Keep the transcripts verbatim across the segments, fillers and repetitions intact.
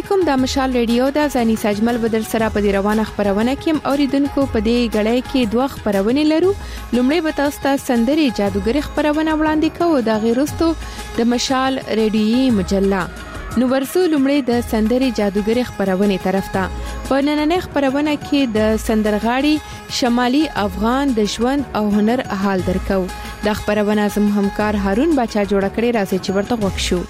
علیکم، د مشال ریډیو د زانی سجمل بدر سره په دی روانه خبرونه کې اوریدونکو په دی غړې کې دوه خبرونه لرو. لومړی به تاسو ته سندري جادوګری خبرونه وړاندې کوو، د غیرستو د مشال ریډیوي مجله. نو ورسو لومړی د سندري جادوګری خبرونه طرف ته. په نننې خبرونه کې د سندرغاړي شمالي افغان د ژوند او هنر حال درکو. د خبرونه زم همکار هارون بچا جوړ کړی، راځي چې ورته وښو.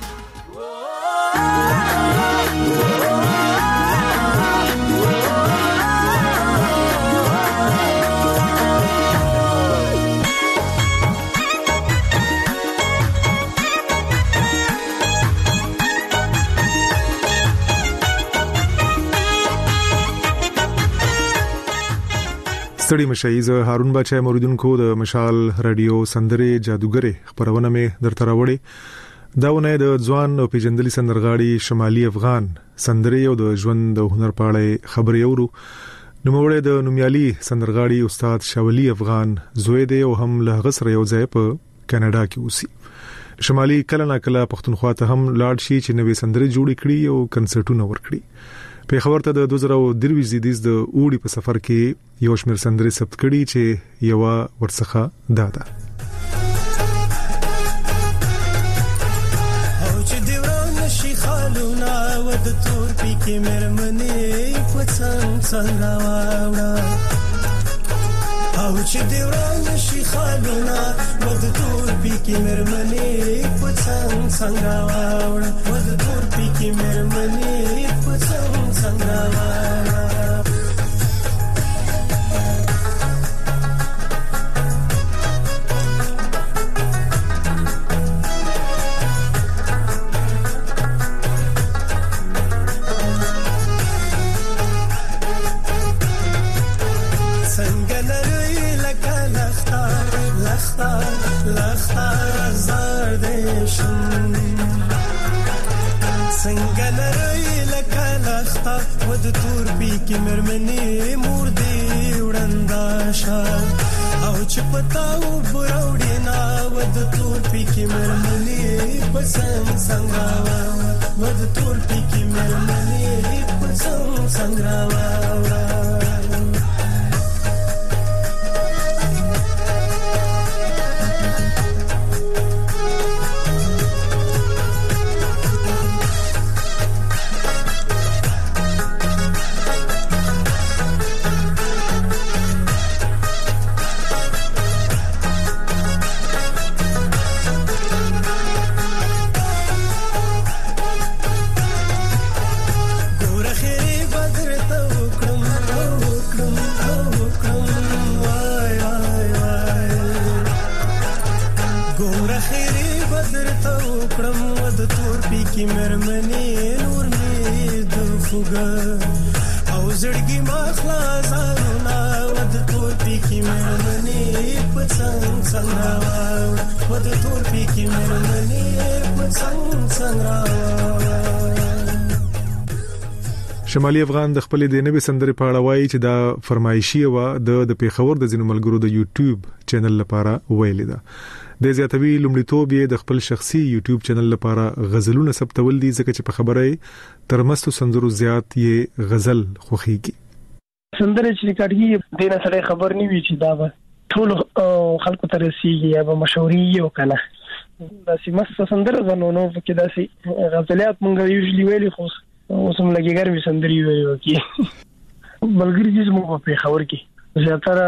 ستړي مشایز هارون بچا موریدونکو د مشال رادیو سندري جادوګری خبرونه مې درته راوړي. داونه د ځوان او پیجندلي سندرغاړي شمالي افغان سندري او د ژوند او هنر په اړه خبرې اورو. نو موږ د نومیالي سندرغاړي استاد شاولي افغان زوی دی او هم له غسر یو ځای په کاناډا کې اوسي. شمالي کله نا کله پښتونخوا ته هم لاړ شي چې نوې سندري جوړ کړي او کنسرټونه ورکړي. په خبرته د دوه زره درویش زیدیز د اوړي په سفر کې یو شمېر سندري ثبت کړي چې یو ورڅخه دادا او چې دیوان شي خالونه ود تور پی کې مرمنې پڅنګ څنګه واوړه او چې دیوان شي خالونه ود تور پی کې مرمنې پڅنګ څنګه واوړه ود تور پی کې مرمنې پڅنګ څنګه واوړه ود تور پی کې مرمنې مور دې وړندا شا او چې پتاو بروړې نا ود تور پی کې مرمنې پسنګ څنګه ود تور پی کې مرمنې پسنګ څنګه شمالي افغان د خپل د نوې سندرې په اړه وایي چې دا فرمایشي و د د پیښور د ځینو ملګرو د یوټیوب چینل لپاره ویل ده. د زیاتوي لومړیتوب یې د خپل شخصي یوټیوب چینل لپاره غزلونه ثبتول دي، ځکه چې په خبره ترمستو سندرو زیات یې غزل خوخيږي. سندره چې کاږي دینه سره خبر نه وی چې دا به ټول خلکو ته رسیږي یا به مشهوري یو کنه. دا سیمه سندره زنونو کې داسې غزلیات مونږ یوزلی ویلي خو اوسم لګي ګرمي سندري ویو کی بلګری چې مو په خبر کې زیاتره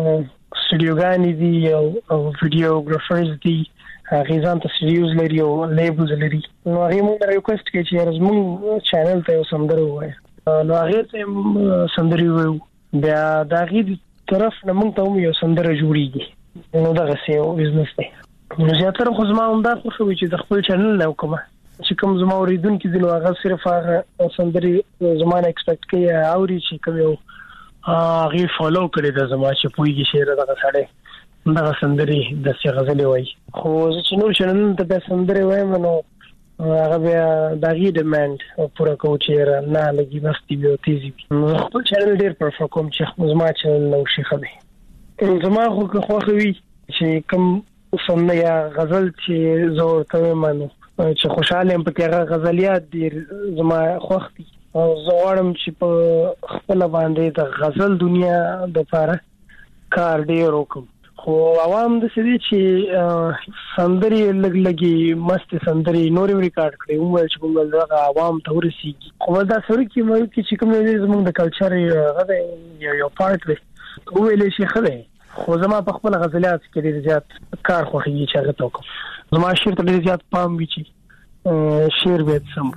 سټډیوګانی دي او ویډیوګرافرز دي غیزان ته سټډیوز لري او لیبلز لري. نو هغه موږ ریکوست کوي چې زموږ چینل ته سندره وایي. نو هغه ته سندري ویو بیا دا غي طرف نه موږ ته یو سندره جوړیږي. نو دا غسیو بزنس دی. نو زیاتره خو زما هم دا خو چې د خپل چینل نه وکم چې کوم زما اوریدونکو دي نو هغه صرف هغه سندري زمانه ایکسپیکټ کوي اوري چې کوم یو هغه فالو کړي د زما چې پویږي شعر دغه سړی دغه سندري د څه غزلې وای. خو چې نور چینل ته د سندري وایم نو هغه بیا دغه ډیماند پوره کوي چې نه لګي بس دی یو تیزی. خپل چینل ډیر پرفور کوم چې زما چینل نو شي خبي زما خو خو خوي چې کوم سندري غزل چې زور ته منو چې خوشاله هم پکې هغه غزلیات ډیر زما خوښ دي او زوړم چې په خپل باندې د غزل دنیا د لپاره کار ډیر وکم خو عوام د سړي چې سندري لګلګي مست سندري نورې ریکارډ کړې موږ چې موږ د عوام ته ورسیږي خو دا سړي کې مې چې کوم دې زموږ د کلچر یو یو پارت دی ویلې شي خله خو زما په خپل غزلات کې ډیر زیات کار خوښي چې هغه توکم زما شعر ته ډیر زیات پام وی چې شعر به سم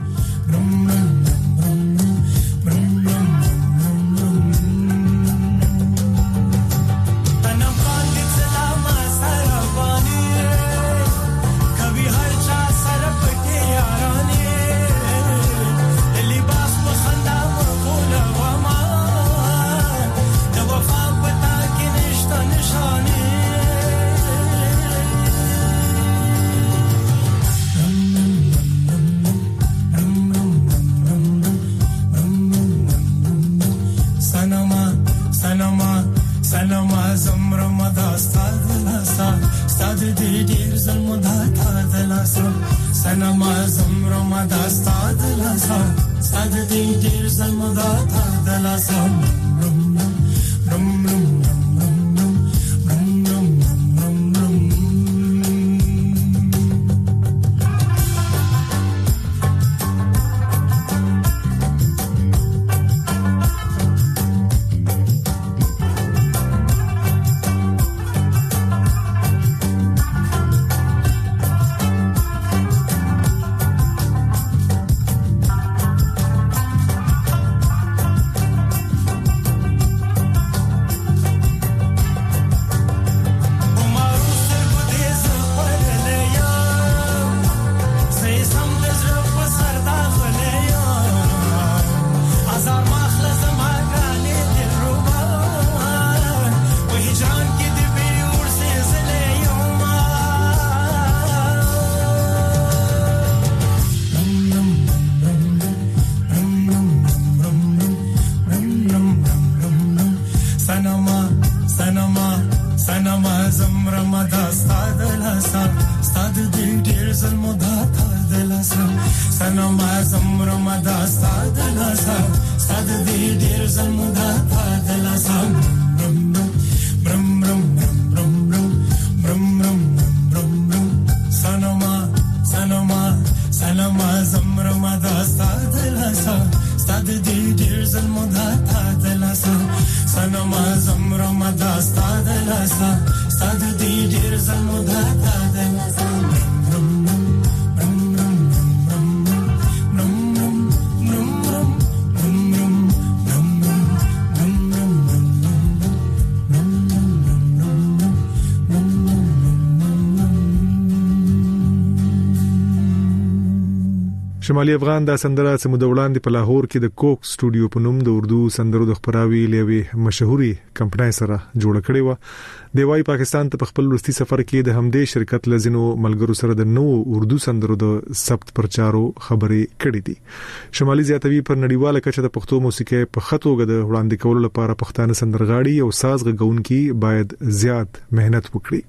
شمالي افغان دا سندره سمود وړاندې په لاهور کې د کوک سټوډیو په نوم د اردو سندرو د خبراوي لوي مشهوري کمپنۍ سره جوړ کړي و د وايي پاکستان ته خپل ورستي سفر کې د همدې شرکت لزینو ملګرو سره د نو اردو سندرو د ثبت پرچارو خبرې کړې دي شمالي زیاتوي پر نړیواله کچه د پښتو موسیقي په خطوګه د وړاندې کولو لپاره پښتانه سندرغاړي او ساز غږونکي باید زیات مهنت وکړي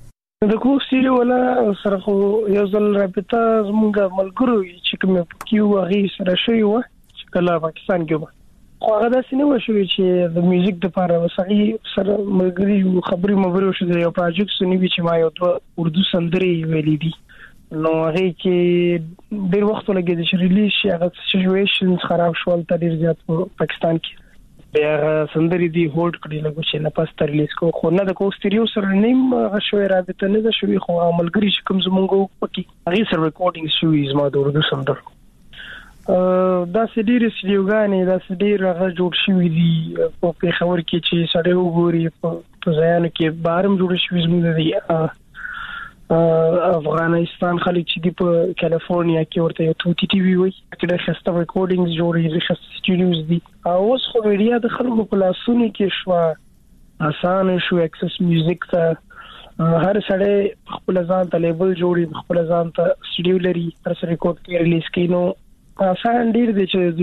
د کوک سټوډیو ولا سره خو یو ځل رابطه زموږ ملګرو چې کوم کیو هغه سره شوی و چې کله پاکستان کې خو هغه د سینما شوی چې د میوزیک د لپاره وسعي سره ملګری خبري مبرو شو د یو پروژیکټ سنوي چې ما یو د اردو سندري ویلې دي نو هغه کې ډیر وخت لګیږي چې ریلیز شي هغه سچويشنز خراب شول ته ډیر زیات په پاکستان کې بیا سندري دی هولډ کړی لګو چې نه پاس تر ریلیز کو خو نه د کوک سټوډیو سره نیم غشوي رابطه نه ده شوی خو عملګری چې کوم زمونږ پکې هغه سره ریکارډینګ شوی زما د اردو سندر دا سډیر سټوډیوګانې دا سډیر هغه جوړ شوی دی په خبر کې چې سړی وګوري په ځایانو کې بارم جوړ شوی زموږ دی افغانستان خلک چې دی په کالیفورنیا کې ورته یو توتی ټي وي وي چې د خسته ریکارډینګز جوړي د خسته سټوډیوز دي او اوس خو میډیا د خلکو په لاسونو کې شو آسان شو اکسس میوزیک ته هر سړی خپل ځان ته لیبل جوړي خپل ځان ته سټوډیو لري تر څو ریکارډ کې ریلیز کینو آسان ډیر دی چې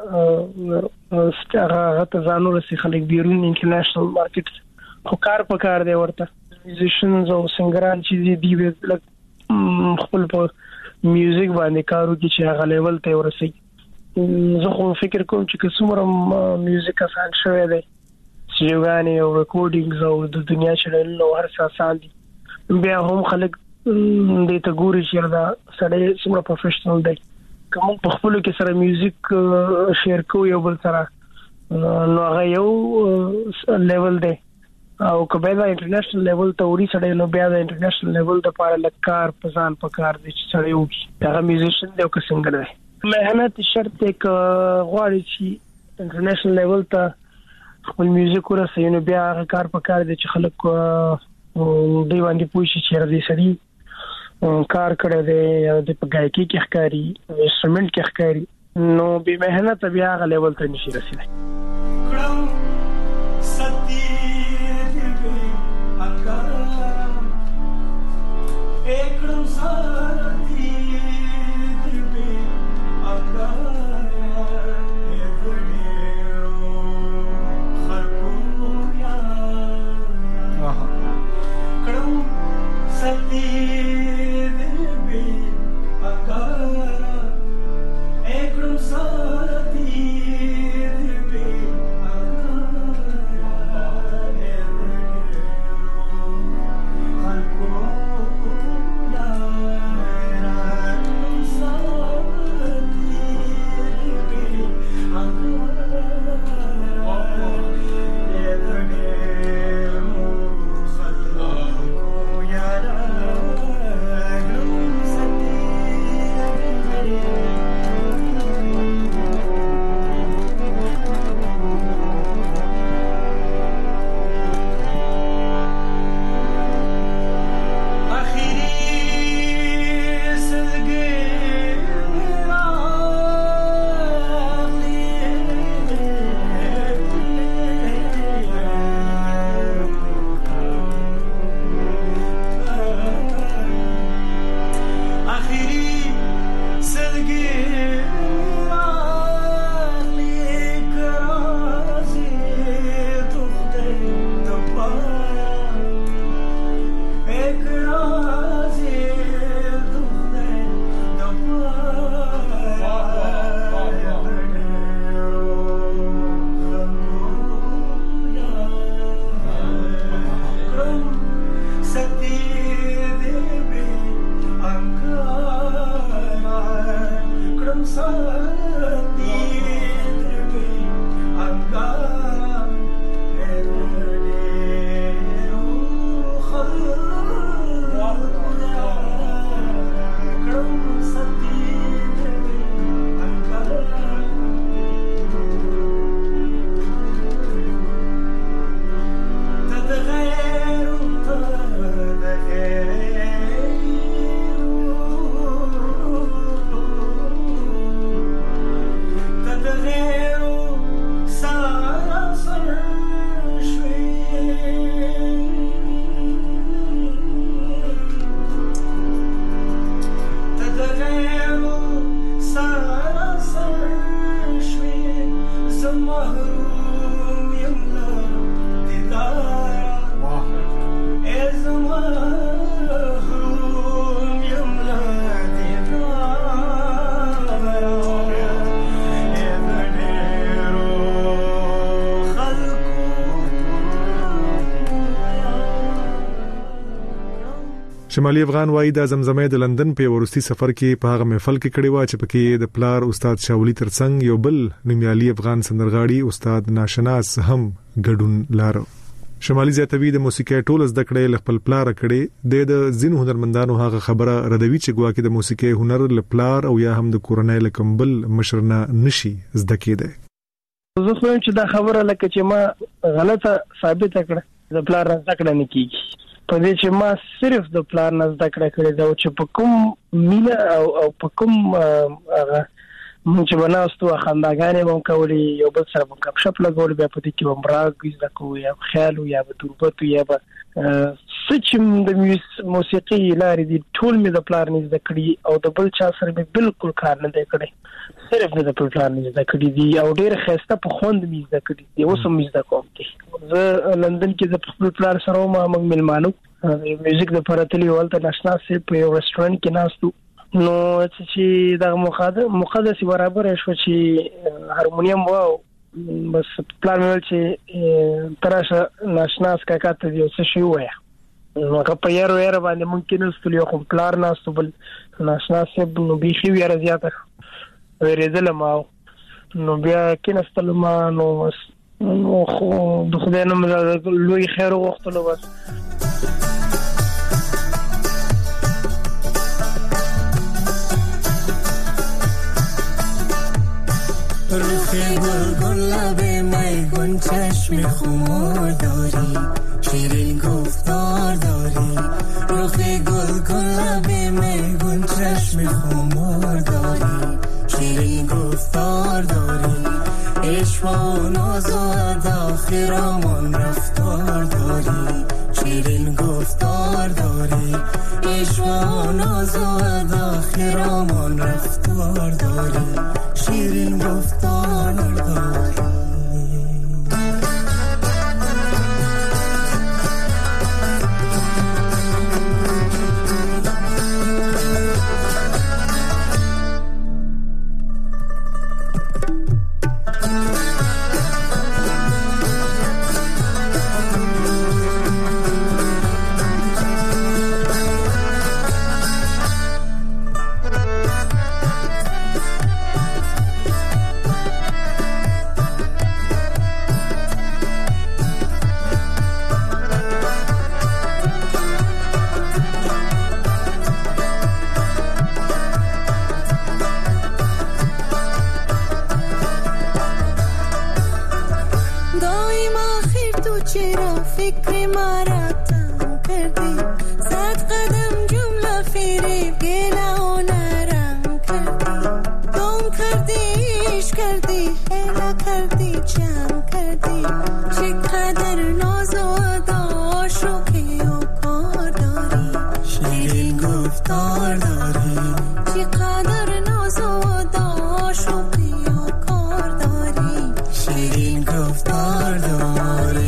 دنیا ستاره ته ځانو رسي خلک بیرون انټرنیشنل مارکیټ خو کار په کار دی ورته میوزیشنز او سنگران چې دی لک خپل په میوزیک باندې کارو کې چې هغه لیول ته ورسي. زه خو فکر کوم چې څومره میوزیک آسان شوی دی چې غانې او ریکورډینګز او د دنیا چینل نو هر څه آسان دي. بیا هم خلک دې ته ګوري چې دا سړی څومره پروفیشنل دی. کوم په خپل کې سره میوزیک شیر کوي یو بل سره نو هغه یو لیول دی او کله دا انټرنیشنل لیول ته وری سړی نو بیا د انټرنیشنل لیول د پاره لکار پسان پکار دي چې سړی وي هغه میوزیشن دی او که سنگر دی. مهنت شرط یک غواړي چې انټرنیشنل لیول ته خپل میوزیک ورسوي نو بیا هغه کار پکار دي چې خلک دی باندې پوښي چې دې سړی کار کړی دی او د پګایکی کې ښکاری انسټرومنټ کې ښکاری نو به مهنت بیا هغه لیول ته نشي رسیدای. شمالي افغان وایي د زمزمې د لندن په ورستي سفر کې په هغه محفل کې کړي و چې پکې د پلار استاد شاولي ترڅنګ یو بل نومیالي افغان سندرغاړي استاد ناشناس هم ګډون لارو. شمالي زیاتوي د موسیقي ټول زده کړې خپل پلار کړي د زین هنرمندانو هغه خبره ردوي چې ګواکې د موسیقي هنر لپلار او یا هم د کورنۍ لکمبل مشرنه نشي زده کېده. زه خو چې دا خبره لکه چې ما غلطه ثابت کړه د پلار زده کړه نه کیږي په دې چې ما صرف د پلان نه زده کړه کړې دا چې په کوم میله او او په کوم هغه مونږ چې بناستو خنداګانې مو کولې یو بل سره مو کپ شپ لګول بیا په دې کې ومراګ زده کوو یا خیال یا به تربت یا به سچم د موسیقي لارې دي ټول مې د پلان نه زده کړې او د بل چا سره مې بالکل کار نه دی کړی صرف د پلان نه زده کړې دي او ډېر خسته په خوند مې زده کړې دي اوس هم زده کوم دي. زه لندن کې د خپل پلان سره ما موږ ملمانو میوزیک د پراتلی ولته ناشنا سي په یو ریسټورانټ کې ناستو نو چې دا مقدس مقدس برابر شو چې هارمونیم واو بس پلان ول چې تراشه ناشناس کاکا ته یو څه شی وای نو هغه په یارو یاره باندې ممکن است یو خپل پلار ناس بل ناشناس نو بيخي یاره زیاته ورېدل ما نو بیا کینستل ما نو نو خو د خدای نوم لوی خیر وختلو بس روخ گل گلابه میگون چشم خمار داری شیرین گفتار داری روخ گل گلابه میگون چشم خمار داری شیرین گفتار داری عشق و ناز و ادا خیرامون رفتار داری شیرین گفتار داری عشق و ناز و ادا خیرامون رفتار داری شیرین گفتار داری فکر مارا تم کردی صد قدم جمله فریب گله و نرم کردی گم کردی عشق کردی حیله کردی جمع کردی چقدر ناز و ادا عاشقی و کار داری شیرین گفتار داری چقدر ناز و ادا عاشقی و کار داری شیرین گفتار داری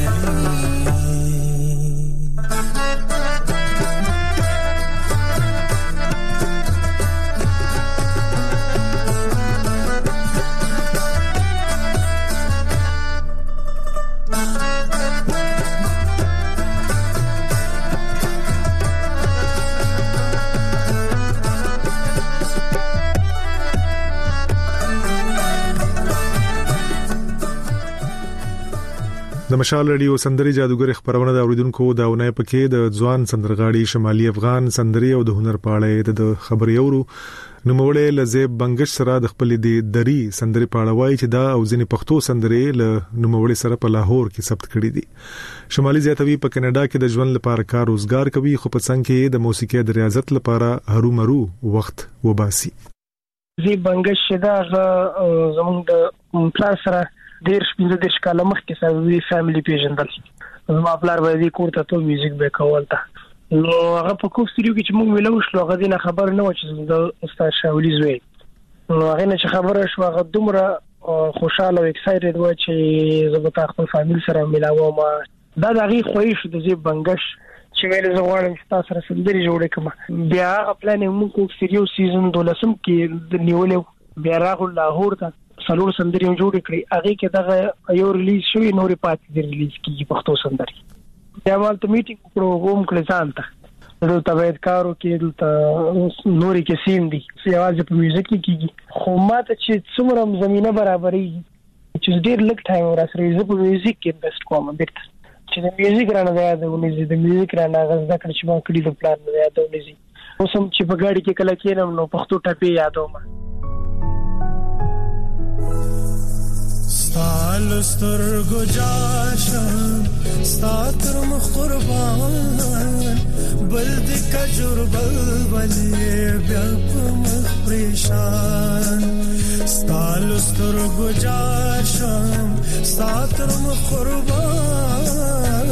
د مشال رادیو سندري جادوګر خبرونه د اوریدونکو دا ونه پکې د ځوان سندرغاړي شمالي افغان سندري او د هنر پاړې د خبري اورو نو موړې لزیب بنگش سره د خپل دی دري سندري پاړوي چې دا او ځنې پښتو سندري له نو موړې سره په لاهور کې ثبت کړې دي شمالي زیاتوي په کینیډا کې د ژوند لپاره کار روزګار کوي خو په څنګه کې د موسیقي د ریاضت لپاره هرو مرو وخت وباسي زی بنگش دا زمونږ د پلان سره ډیر شپږ د شکاله مخکې سره وی فیملی پیژندل زما پلار باندې کوړه ته میوزیک به کول تا نو هغه په کوم سټډیو کې چې موږ ویلو شلو هغه دینه خبر نه و چې د استاد شاولی زوی نو هغه نه چې خبره شو هغه دومره خوشاله او ایکسایټډ و چې زه به خپل فامیل سره ملاوم دا دغه خوښ شو د زی بنگش چې ویل زه غواړم چې تاسو سره سندري جوړ کړم بیا هغه پلان موږ کوم سټډیو سیزن دولسم کې نیولې بیا راغله لاهور ته سلور سندري جوړ کړی هغه کې دغه یو ریلیز شوی نورې پاتې دی ریلیز کیږي پښتو سندري بیا مال ته میټینګ کړو کوم کلیسانته دلته باید کارو کې دلته نورې کې سیم دي سیاوازه په میوزیک کې کیږي خو ماته چې څومره زمينه برابرې چې ډېر لږ ټایم ورسره زه په میوزیک کې انویسټ کوم بیرته چې د میوزیک رانه یادونه د میوزیک رانه غزا کړ چې ما کړی د پلان نه یادونه زی اوسم چې په ګاډي کې کله کېنم نو پښتو ټاپي یادوم ستال سترګو جاشم ستاتر مخ قربان بل د کجور بل ولې بیا په مخ پریشان ستال سترګو جاشم ستاتر مخ قربان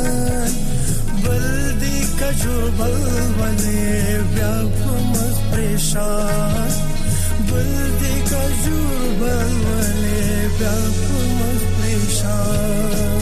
بل د کجور بل ولې بیا په مخ پریشان بل د کجور بل ولې بیا په مخ پریشان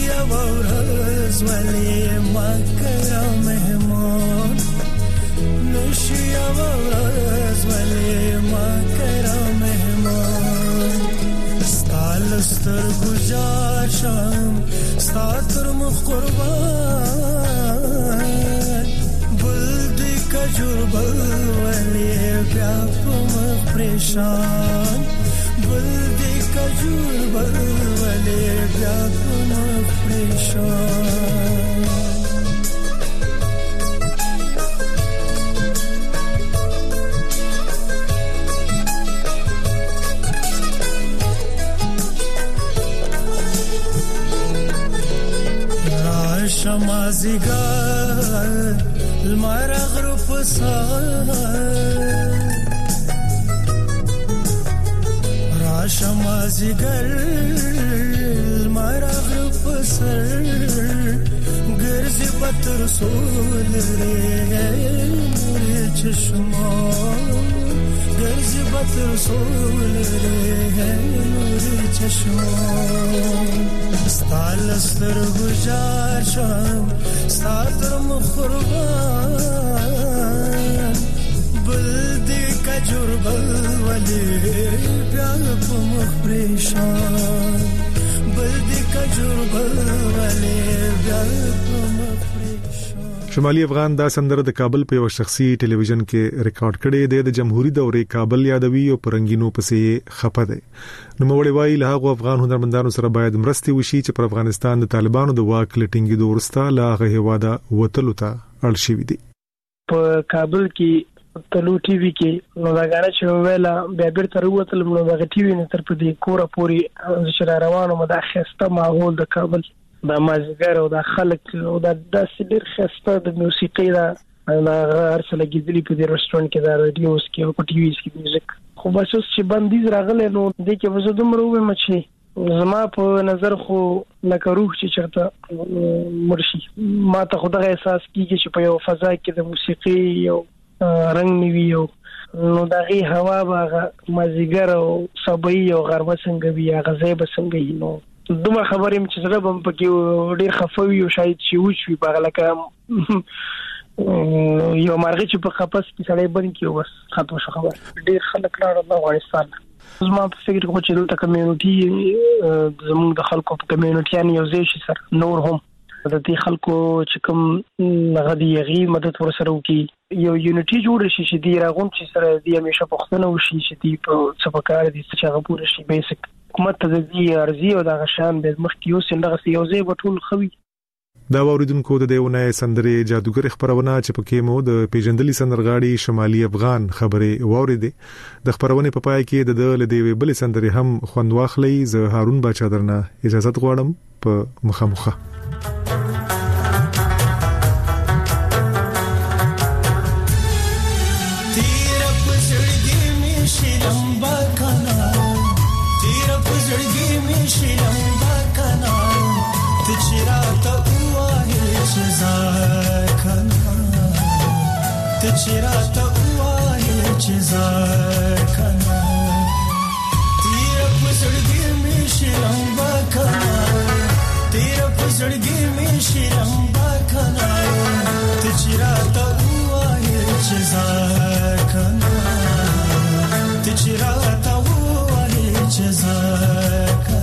ورځ ولې ما کرا مهمان نشي ورځ ولې ما کرا مهمان ستال ستر گزار شام ستاتر مخ قربان بل دی کجور بل ولی بیا پم پریشان بل دی کجور بل ولی بیا پم پریشان شمازیگر المار غروب سار را شمازیگر المار غروب سار گرزی بطر سول ری چشما گرزی بطر سول ری چشما ستال ستر گزار شام ستاتر مخربان بل دی کجور بل ولی بیان پا مخبریشان بل دی کجور بل ولی بیان پا مخبریشان. شمالي افغان دا سندره د کابل په یو شخصي ټلویزیون کې ریکارډ کړي دی د جمهوریت دورې کابل یادوي او پرنګینو پسې خپه دی. نو مولوی وایي له هغه افغان هنرمندانو سره باید مرستي وشي چې پر افغانستان د طالبانو د واک لټینګي دورسته لا هغه هواده وتلو ته اړ شي دي. په کابل کې تلو ټي وي کې نو دا غاړه چې ویلا بیا بیرته وروتل نو دا ټي وي نه تر په دې کوره پوری چې روانو مداخسته ماحول د کابل دا مازیګر او دا خلک او دا داسې ډېر خسته د موسیقي دا هر څه لګېدلي په دې رستورانت کې دا رادیوز کې او په ټي وي کې میوزیک خو بس اوس چې بندیز راغلی نو دې کې به زه دومره ووایم چې زما په نظر خو لکه روح چې چېرته مړ شي ما ته خو دغه احساس کېږي چې په یو فضا کې د موسیقي یو رنګ نه وي او نو د هغې هوا به هغه مازیګر او صبحي او غرمه څنګه وي هغه ځای به څنګه وي نو دومره خبرې م چې زړه به م پکې ډېر خفه وي او شاید چې وشوي په هغه لکه یو مرغۍ چې په قفس کې سړی بند کړي او بس ختمه شو خبره. ډېر خلک لاړل د افغانستان نه. زما په فکر کې چې دلته کمیونټي زموږ د خلکو په کمیونټیان یو ځای شي سره نور هم د دې خلکو چې کوم هغه د هغې مدد ورسره وکړي یو یونټي جوړ شي چې دې راغونډ شي سره دې همیشه پوښتنه وشي چې دې په څه پکار دي چې هغه پوره شي بیسک حکومت ته د دې ارزي او دغه شان د مخکې اوسې دغسې یو ځای به ټول ښه وي. دا واوریدونکو د دې اونۍ سندرې جادوګر خبرونه چې پکې مو د پیژندلي سندرغاړي شمالي افغان خبرې واوریدې. د خبرونې په پای کې د د لدی بل سندرې هم خوند واخلي. زه هارون باچا درنه اجازه غواړم په مخامخه. چراته وای چې ځکنا تیر پسړګي می شلمبا کنا تیر پسړګي می شلمبا کنا ته چراته وای چې ځکنا ته چراته وای چې ځکنا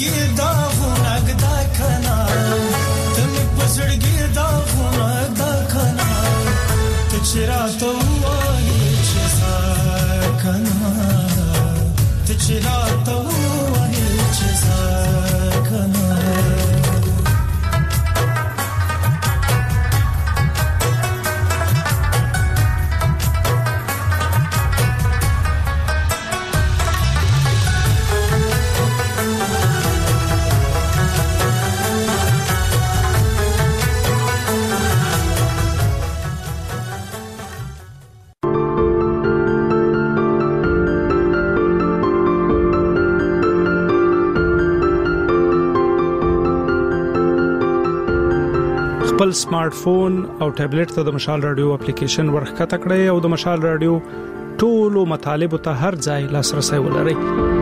پزړګي دا غونګ دا کنا ته مې پزړګي دا غونګ دا کنا ته چیرته وایې چې کنا ته چیرته وایې چې کنا خپل سمارټ فون او ټابلیټ ته د مشال رادیو اپلیکیشن ورخکته کړئ او د مشال رادیو ټولو مطالب ته هر ځای لاسرسي ولرئ.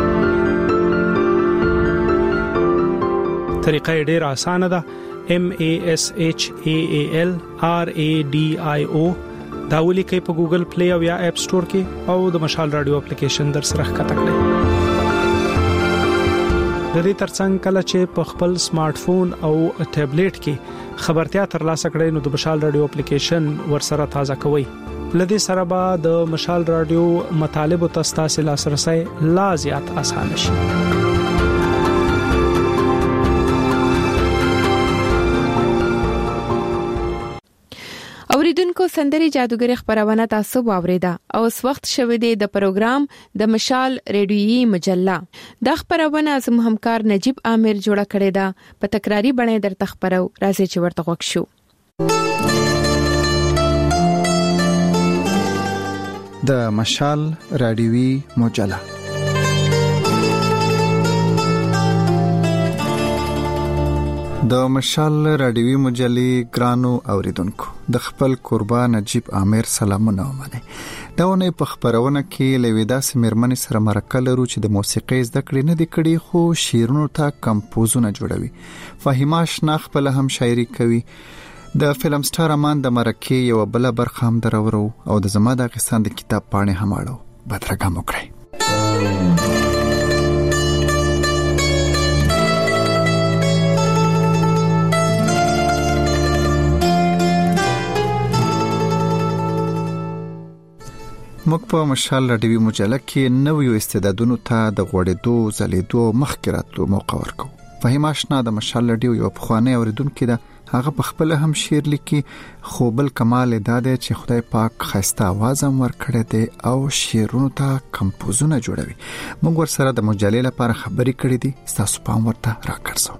طریقه ډیره اسانه ده. M A S H A A L R A D I O دا ولیکئ په ګوګل پلی او یا اپ سٹور کې او د مشال رادیو اپلیکیشن در سره ښکته کړئ. د دې ترڅنګ کله چې په خپل سمارټ فون او ټابلیټ کې خبرتیا ترلاسه کړئ نو د مشال رادیو اپلیکیشن ورسره تازه کوئ. لدې سره به د مشال رادیو مطالب او تاسو لاسرسي لا زیات اسانه شي. اوریدونکو سندري جادوګر خبرونه تاسو واوریدا او اس وخت شوه دی د پروګرام د مشال ریډیویي مجله د خبرونه زم همکار نجیب عامر جوړه کړی دا په تکراری بڼه درته خبرو راځي چې ورته وښو. د مشال ریډیویي مجله د مشال رادیوي مجلې ګرانو اوریدونکو د خپل قربان نجیب عامر سلامونه ومنه. دا ونه په خبرونه کې لویدا سمرمن سره مرکه لرو چې د موسیقي زده کړې نه د کړي خو شیرونو ته کمپوزونه جوړوي. فهیمه شناخ په هم شاعري کوي. د فلم سټار امان د مرکه یو بل برخه هم درورو او د زما د غستان د کتاب پاڼې هم اړو بدرګه مکړي. موږ په مشال رادیوي مجله کې نویو استعدادونو ته د غوړېدو زلیدو مخکراتو موقع ورکو. فهیم آشنا د مشال رادیو یو پخوانی اوریدونکو ده. هغه په خپل هم شعر لیکي خو بل کمال دا دی چې خدای پاک خسته आवाज هم ورکړی دی او شعرونو ته کمپوزونه جوړوي. موږ ورسره د مجلې لپاره خبرې کړې دي. تاسو پام ورته راکړئ.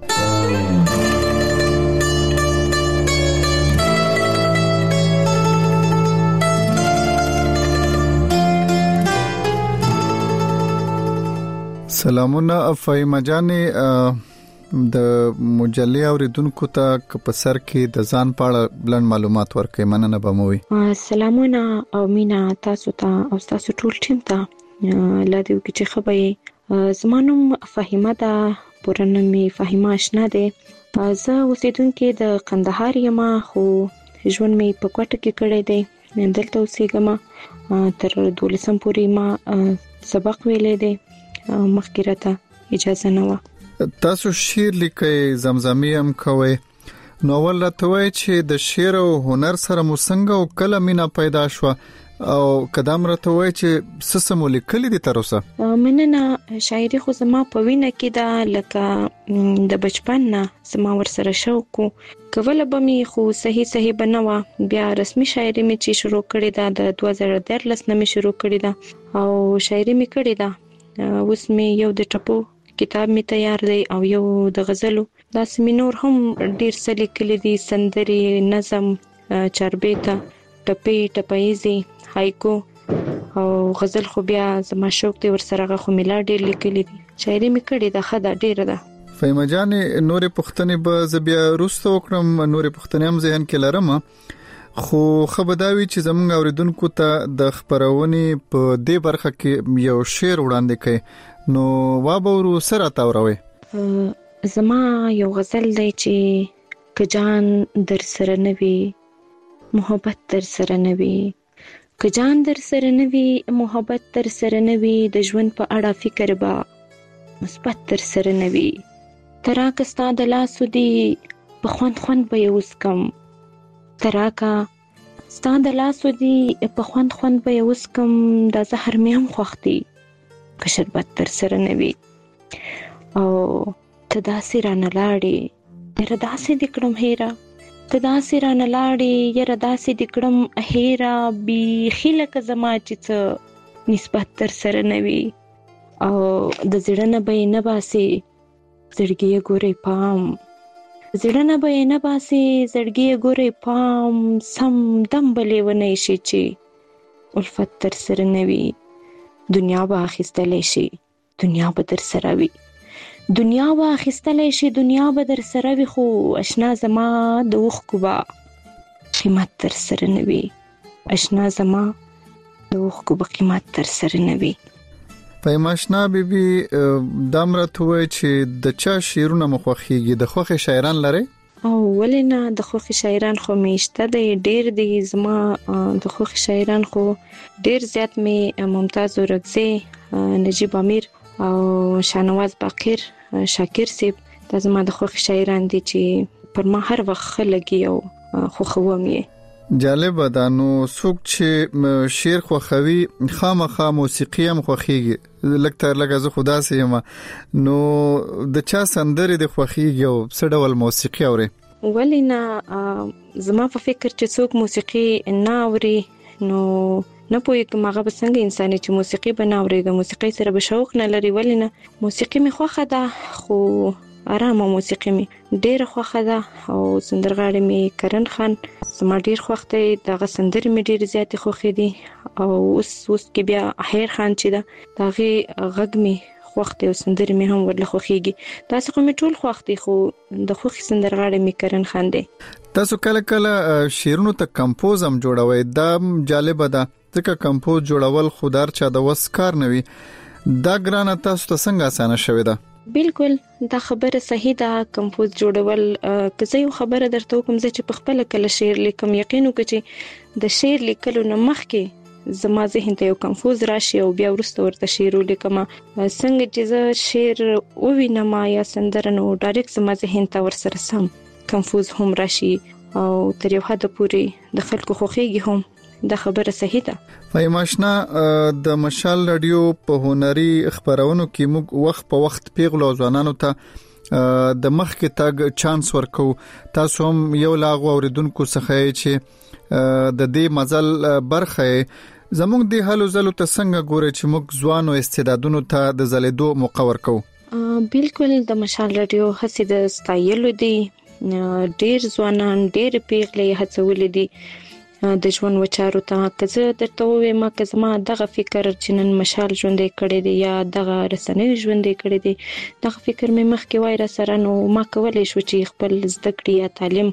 سلامونه فهیمه جانې د مجلې اوریدونکو ته په سر کې د ځان پاړه بلند معلومات ورکړئ. مننه به مو وي. سلامونه او مینا تاسو ته او تاسو ټول ټیم ته لادیو کې چې خبرې زمانوم فهیمه ده پرنه می فهیمه آشنا ده. زه اوسیدونکو د قندهار یم خو ژوند می په کوټه کې کړی دی. دلته اوسېږم تر دولسم پورې ما سبق ویلې دی. مخکرته اجازه نه و. تاسو شعر لیکئ زمزمې هم کوئ. نو ول راته وای چې د شعر او هنر سره مو څنګه او کله مینا پیدا شو او قدم راته وای چې سسمو لیکلي دي تر اوسه؟ مننه. شاعري خو زما په وینه کې ده لکه د بچپن نه زما ورسره شوق کوله به می خو صحیح صحیح بنوا. بیا رسمي شاعري می چې شروع کړې ده د دوه زره دولس نه می شروع کړې ده او شاعري می کړې ده. اوس می یو د ټپو کتاب می تیار دی او یو د غزلو. دا سمینور هم ډیر څه لیکلي دي. سندري، نظم، چاربیته، ټپي، ټپایزي، هایکو او غزل خو بیا زما شوق دی ورسره خو میلا ډیر لیکلي دي. شاعري می کړې ده خدا ډیر ده. فهیمه جانې نورې پښتنې به زبیا روسته وکړم. نورې پښتنې هم ذهن کې لرم خو خبرداوی چې زموږ اوریدونکو ته د خبرونې په دې برخه کې یو شعر وړاندې کړي نو وابورو سره تاوروي. زما یو غزل دی چې کجان در سره نوي محبت در سره نوي کجان در سره نوي محبت در سره نوي د ژوند په اړه فکر با مثبت در سره نوي تراکه ستا د لاسو دی په خوند خوند به یې وسکم، تراکه ستا د لاسو دی په خوند خوند به یې وسکم، دا زهر مې هم خوښ دی که شربت در سره نه وي. او ته داسې رانه لاړې یاره داسې دې کړم هیره، ته داسې رانه لاړې یاره داسې دې کړم هیره، بیخي لکه زما چې څه نسبت در سره نه وي. او د زړه نه به یې نه باسې زړګي یې ګورئ پام، زړه نه به یې نه باسې زړګي یې ګورئ پام، سم دم به لیونی شي چې الفت در سره نه وي. دنیا به اخیستلی شي دنیا به در سره وي، دنیا به اخیستلی شي دنیا به در سره وي، خو اشنا زما د اوښکو به قیمت در سره نه وي، اشنا زما د اوښکو به قیمت در سره نه وي. پیماشنا بیبي دام راته وای چې د چا شعرونه مخوخيږي، د خوخه شاعران لري؟ او ولې نه، د خوخه شاعران خو میشته دی، ډیر دی. زما د خوخه شاعران خو ډیر زیات می ممتاز اورکزی، نجیب امیر او شاهنواز باقر، شاکر سیب، دا زما د خوخه شاعران دي چې پر ما هر وخت خلګي او خوخوم یې. جالب ده. نو څوک چې شعر خوخوي خامخا موسیقي هم خوخيږي، لکه لکه زه خدا سيما، نو د چا سندري د خوخيږي او څه ډول موسیقي اوري؟ ولې نه، زما په فکر چې څوک موسیقي نه اوري نو نه پوهیږم هغه به څنګه انسان چې موسیقي به نه اوري، د موسیقي سره به شوق نه لري. ولې نه، موسیقي می خوښه ده خو آرامه موسیقي می ډیره خوښه ده، او سندرغاړي می کرن خان زما ډیر خوښ دی، دغه سندرې می ډیر زیات خوښې دي. او اوس اوس کې بیا احیر خان چې ده دغه غږ می خوښ دی او سندرې می هم ورله خوښيږي. تاسو کوم ټول خوښ دي خو د خوښ سندرغاړي می کرن خان دی. تاسو کله کله شعرونو ته کمپوز هم جوړوي، دا جالب ده ځکه کمپوز جوړول خودار چا د وس کار نه وي، دا ګرانه تاسو ته څنګه اسانه شوی ده؟ بالکل دا خبره صحیح ده. کمپوز جوړول که زه یو خبره درته وکم، زه چې په خپل کله شعر لیکم، یقین وکړئ چې د شعر لیکلو نه مخکې زما ذهن ته یو کمپوز راشي او بیا وروسته ورته شعر ولیکم. څنګه چې زه شعر ووینم یا سندره، نو ډایرکټ زما ذهن ته ورسره سم کمپوز هم راشي او تر یو حد پورې د خلکو خوښيږي هم. دا خبره صحیح ده. فایماشنا د مشال رادیو په هنري خبرونو کې موږ وخت په وخت پیغلو ځوانانو ته د مخ کې تاګ چانس ورکو. تاسو هم یو لاغو اوریدونکو څخه چې د دې مزل برخه زموږ د حالو زلو ته څنګه ګوري چې موږ ځوانو استعدادونو ته د زلیدو موقع ورکو؟ بالکل د مشال رادیو هڅې د ستایلو دي، ډیر ځوانان ډیر پیغلې هڅولې دي د ژوند وچارو ته. که زه درته ووایم که زما دغه فکر چې نن مشال ژوندې کړی دی یا دغه رسنۍ ژوندې کړی دی، دغه فکر مې مخکې وای را سره، نو ما کولی شو چې خپل زده کړې یا تعلیم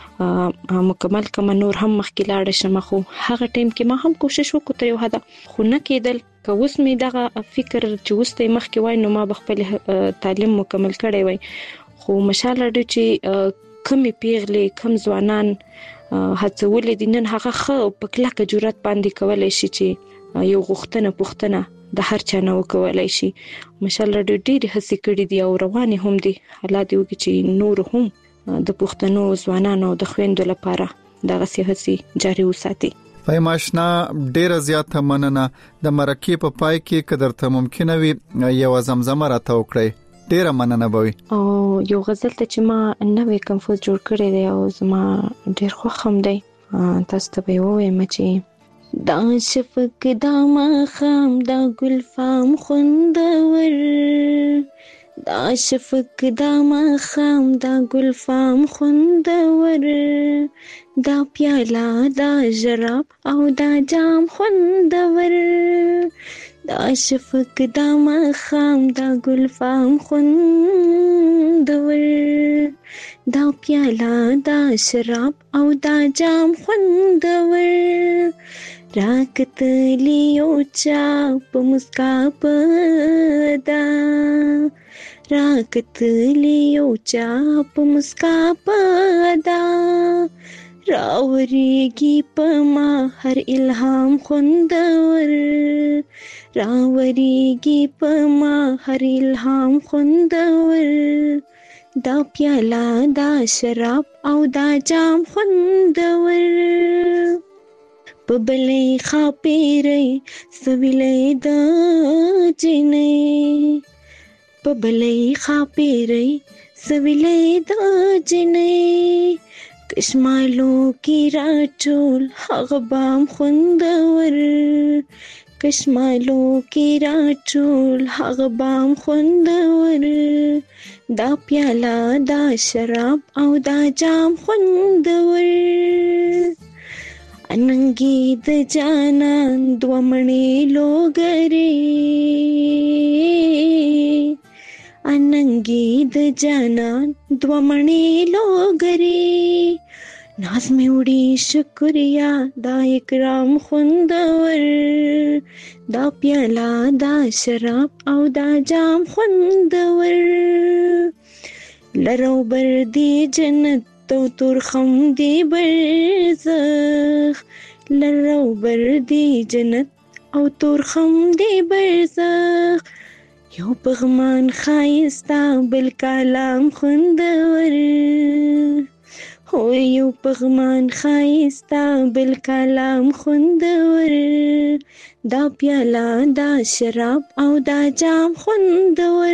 مکمل کړم، نور هم مخکې لاړه شم. خو هغه ټایم کې ما هم کوشش وکړ تر یو حده، خو نه کېدل. که اوس مې دغه فکر چې اوس ته مخکې وای، نو ما به خپل تعلیم مکمل کړی وای. خو مشال راډیو چې کمې پیغلې کم ځوانان هڅولې دي، نن هغه ښه په کلکه جرأت باندې کولی شي چې یو غوښتنه پوښتنه د هر چا نه وکولی شي. مشال راډیو ډېرې هڅې کړي دي او روانې هم دي. الله دې وکړي چې نور هم د پښتنو ځوانانو د خویندو لپاره دغسې هڅې جاري وساتي. فایماشنا ډیره زیاته مننه. د مرکې په پای کې که درته ممکنه وي یو زمزمه راته وکړئ، ډیره مننه به وي. او یو غزل ته چې ما نوې کمپوز جوړ کړی دی او زما ډیر خوښ هم دی، تاسو ته به یې ووایم چې دا شفق دا ماښام دا ګلفام خوندور، دا شفق دا ماښام دا ګلفام خوندور، دا پیاله دا ژراب او دا جام خوندور، دا شفق دا ماښام دا ګلفام خوندور، دا پیاله دا شراب او دا جام خوندور، راکتلی یو چا په مسکا پدا، راکتلی یو چا په مسکا پدا، راوریږي په ما هر الهام خوندور، راوریږي په ما هر الهام خوندور، دا پیاله دا شراب او دا جام خوندور په بلې خاپېرې سویلې دا جنې په بلې خاپېرې سویلې دا جنې کشمالو کی راټول هغه بام خوندور کشمالو کی راټول هغه بام خوندور دا پیاله دا شراب او دا جام خوندور اننګي د جانان دومړې لوګري اننګي د جانان دومړې لوګري ناز می وړي شکریا دا اکرام خوندور دا پیاله دا شراب او دا جام خوندور لرو بر دی جنت تو ترخم دی برزخ لرو بر دی جنت او ترخم دی برزخ یو پغمان خایستا بل کلام خوندور هو یو پغمان خایستا بل کلام خوندور دا پیاله دا شراب او دا جام خوندور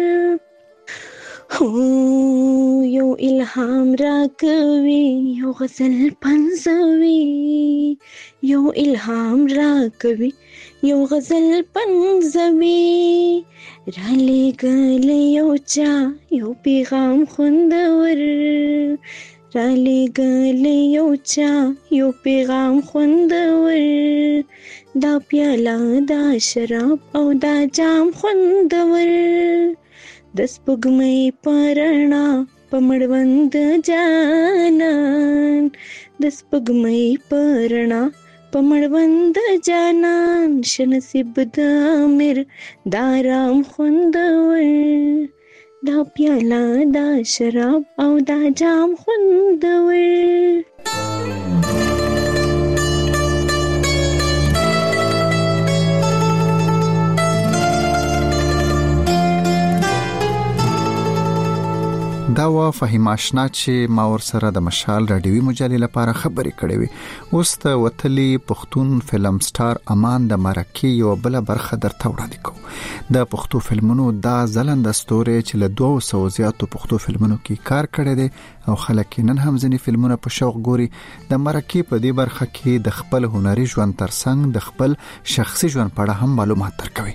هو یو الهام را کوي یو غزل پنځوي یو الهام را کوي یو غزل پنځوي را لېږل یو چا یو پیغام خوندور را لېږل یو چا یو پیغام خوندور دا پیاله دا شراب او دا جام خوندور د سپوږمۍ پرنا پمړوند جانان د سپوږمۍ پرنا پمړوند جانان شنصیب د امیر دارام خوندور دا پیاله دا شراب او دا جام خوندور دا وا فهیم آشنا چې ما ور سره د مشال رادیوي مجلې لپاره خبرې کړې وي اوس ته وتلی پښتون فلم سټار امان د مرکه یو بل برخه درته وړاندې کوم د پښتو فلمونو دا ځلند ستوري چې له دوه سوه زیاتو پښتو فلمونو کې کار کړی دی او خلک نن هم ځینې فلمونه په شوق ګوري د مرکه په دې برخه کې د خپل هنري ژوند ترڅنګ د خپل شخصي ژوند په اړه هم معلومات درکوي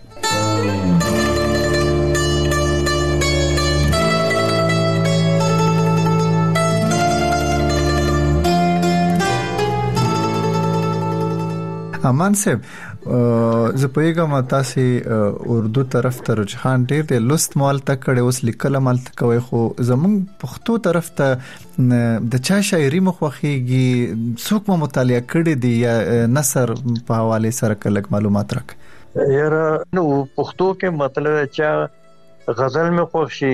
امان صاحب زه پوهیږم تاسو اردو طرف ته رجحان ډیر دی لست مال تک کړي اوس لیکل مال تک کوي خو زمون پښتو طرف ته د چا شاعري مخوخيږي څوک مو مطالعه کړي دي یا نثر په حواله سره کلک معلومات راک یاره نو پښتو کې مطلب چا غزل مې خوښي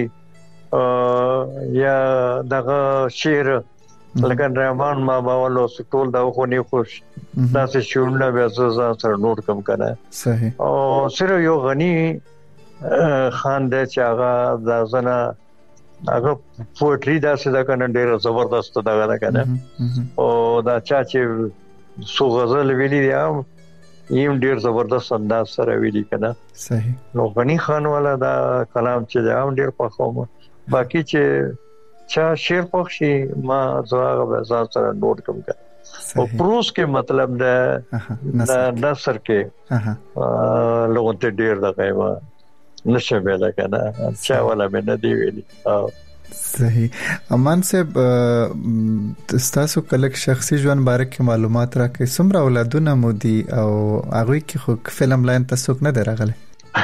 یا دغه شعر لکه رحمان ما باولو سټول دا خو نه خوش دا څه شورنه بیا زړه سره نوٹ کم کنه صحیح او سره یو غنی خان د چاغه دا زنه هغه پوئټری دا څه دا کنه ډیره زبردست دا غلا کنه او دا چا چې سو غزل ویلي دی یم ډیر زبردست انداز سره ویلي کنه صحیح نو غنی خان والا دا کلام چې دا ډیر خوښوم باقي چې چا شعر خوښي ما زړه به ځان سره نوٹ کوم کا او پروس کې مطلب ده نثر کې لوګو ته ډیر د غیبه نشه ویل کنه چا ولا مې نه دی ویلي صحیح امان صاحب تاسو کلک شخصي ژوند باره کې معلومات راکې څومره اولادونه مو دي او هغه کې خو فلم لاین تاسو نه درغله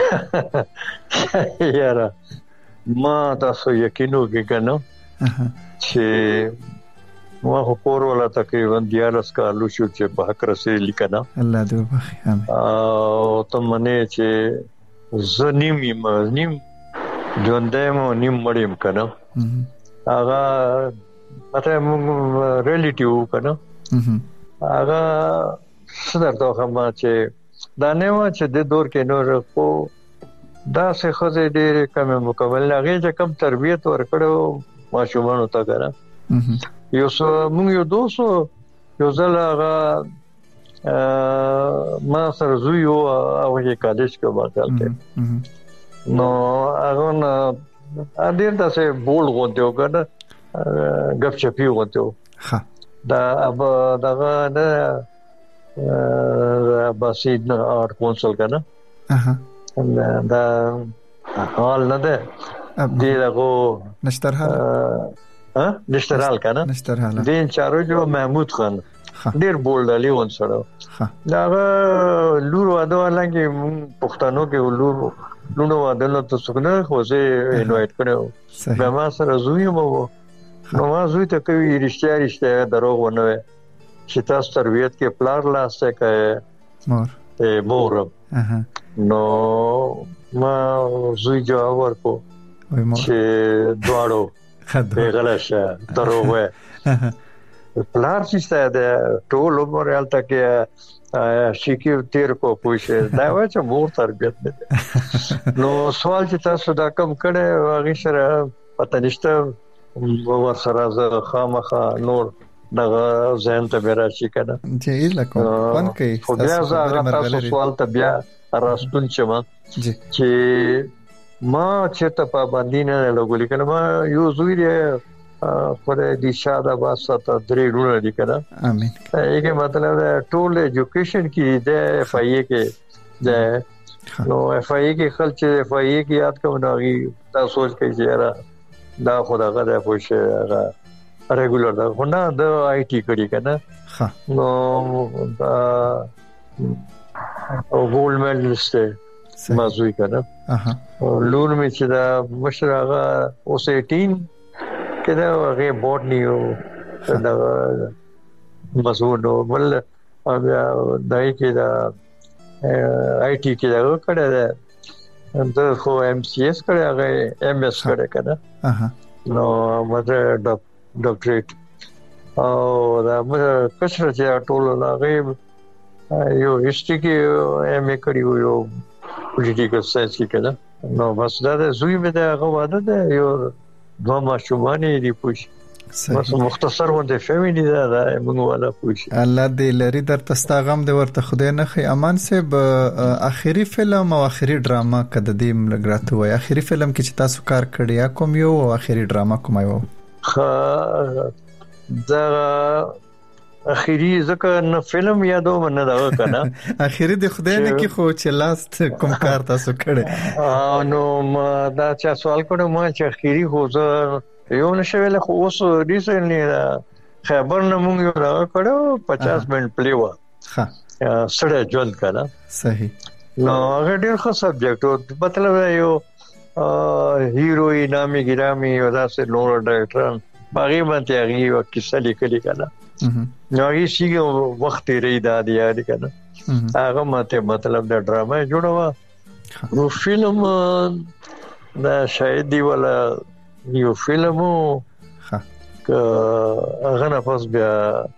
یاره ما تاسو یقینو کې کنه چې ما خو کور ولا تقریبا دیارس کالو شو چې په حق رسې لیکنه الله دې وبخي امين او ته منه چې زنیم نیم ژوندې مو نیم مړیم کنه هغه مته موږ ریلیټیو کنه هغه څه درته هم چې دا نه و چې د دور کې نور کو دا څه خزه ډېر کم مکمل هغه چې کم تربيت ورکړو ماشومان ته کړه یو څو موږ یو دوسو یو ځل هغه ما سره زوی او هغه کالج کې وکړل نو هغه نه ډېر تاسو بول غوته وکړه غف چپی غوته ها دا اب دغه د باسید آرت کونسل کنه اها دا حال نه ده دی دغه نشترحال ها نشترحال کنه نشترحال دین چارو جو محمود خان ډیر بولډ علی ون سره دا لور واده لګي پښتنو کې لور لونو واده نو تاسو کنه خو زه انوایټ کړو به ما سره زوی مو نو ما زوی ته کوي رښتیا رښتیا دروغ ونه چې تاسو تربيت کې پلار لاسته کوي مور ته مور نو ما زوی جواب ورکو چې دواړو به غلشه دروغ وې پلار چې ستاسو ټول عمر حالت کې شیکي تیر کو پوښه دا و چې مور تربيت نه نو سوال چې تاسو دا کم کړي هغه سره پته نشته ور سره زه خامخا نور دغه ځان ته بیره شي کنه چې لکه پن کې خو بیا تاسو سوال ته بیا راستون چم چې ما چې ته پابندی نه لګولې کنه ما یو زوی دی پر دې شاده واسطه درې ډونه دي کنه امين یې مطلب ټول ایجوکیشن کې د اف ای کې د نو اف ای کې خلک اف ای کې یاد کوم دا سوچ کوي چې را دا خدای غره پوښه هغه ریګولر دا خو نه د آی ټی کړي کنه ها نو دا او ګولډ میډلسټ مازوي کنه اها لور می چې دا مشرغه اوس اټین کله هغه بورډ نیو دا مسعود بل بیا دای کې دا آی ټی کې دا کړه دا د خو ایم سی اس کړه هغه ایم اس کړه کنه اها نو مته ډاکټریټ او دا کشر چې ټول هغه یو هیستوري کې ایم ا کړیو یو پولیټیکل ساينس کې کنه نو بس دا زوی مې دا هغه واده ده یو دوه ماشومان دي پوښ بس مختصر ونده فیملی دا دا موږ ولا پوښ الله دې لري در تستاغم د ورته خدای نه خي امان صاحب اخیری فلم او اخیری ډراما کده دې ملګرته وای اخیری فلم کې چې تاسو کار کړی یا کوم یو او اخیری ډراما کوم یو دا اخیری ځکه نه فلم یادو منه دا کنه اخیری د خدای نه کې خو چې لاست کوم کار تاسو کړی نو ما دا چا سوال کړو ما چې اخیری خو زه یو نشویل خو اوس ریسنټلی خبر نه مونږ یو کړو پچاس منټ پلی و ها سړی ژوند کړه صحیح نو هغه ډیر ښه سبجیکټ و مطلب یو هیروی نامي ګرامي او داسې نور ډایرکټر باغی باندې هغه یو کیسه لیکلې کړه نو هغه شیګه وخت یې دا دی یاد کړه هغه ماته مطلب د ډراما جوړوا نو فلم دا شاید دی ولا یو فلمو ها هغه نه پس بیا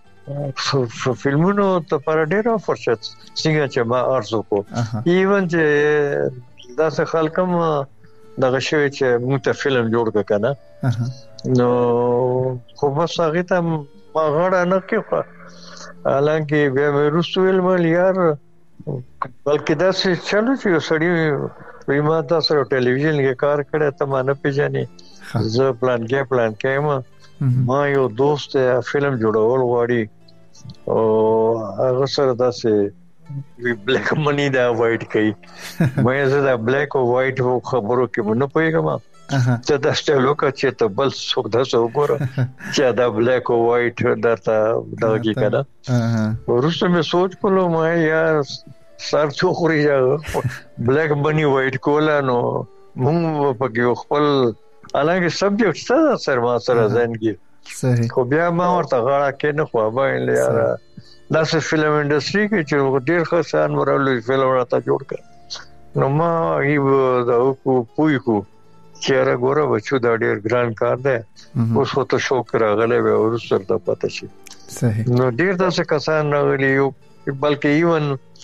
فلمونو ته پر ډیره فرصت څنګه چې ما ارزو کو ایون چې دا څه خلکم دغه شوی چې موږ ته فلم جوړ کړه نو خو بس هغه ته ما غړ نه کې حالانکه بیا مې رسول مل یار بلکې دا څه چلو چې سړی ریما تاسو ټلویزیون کې کار کړی ته ما نه پیژنې زه پلان کې پلان کې ما یو دوست فلم جوړول غواړي او هغه سره داسې وی بلیک منی دا وایټ کوي مې زه دا بلیک او وایټ خبرو کې نه پوهیږم چې دا ستلو کا چې ته بل څوک دا څو ګوره چې دا بلیک او وایټ درته دغه کړه ورسته مې سوچ کولو ما یار سر څوخري بلیک منی وایټ کولا نو موږ په کې خپل الګ سبجیکټ څه سر ما سره ځنګي صحیح خو بیا ما ورته غاړه کې نه خو باندې یار دا څه فلم انډستری کې چې ډېر ښه سان مرلوي فلم راته جوړ کړ نو ما یو دا کو پوي کو چې را ګوره بچو دا ډېر ګران کار دی اوس خو ته شوق راغلی به ورسره د پته شي صحیح نو ډېر داسې کسان راغلي یو بلکې ایون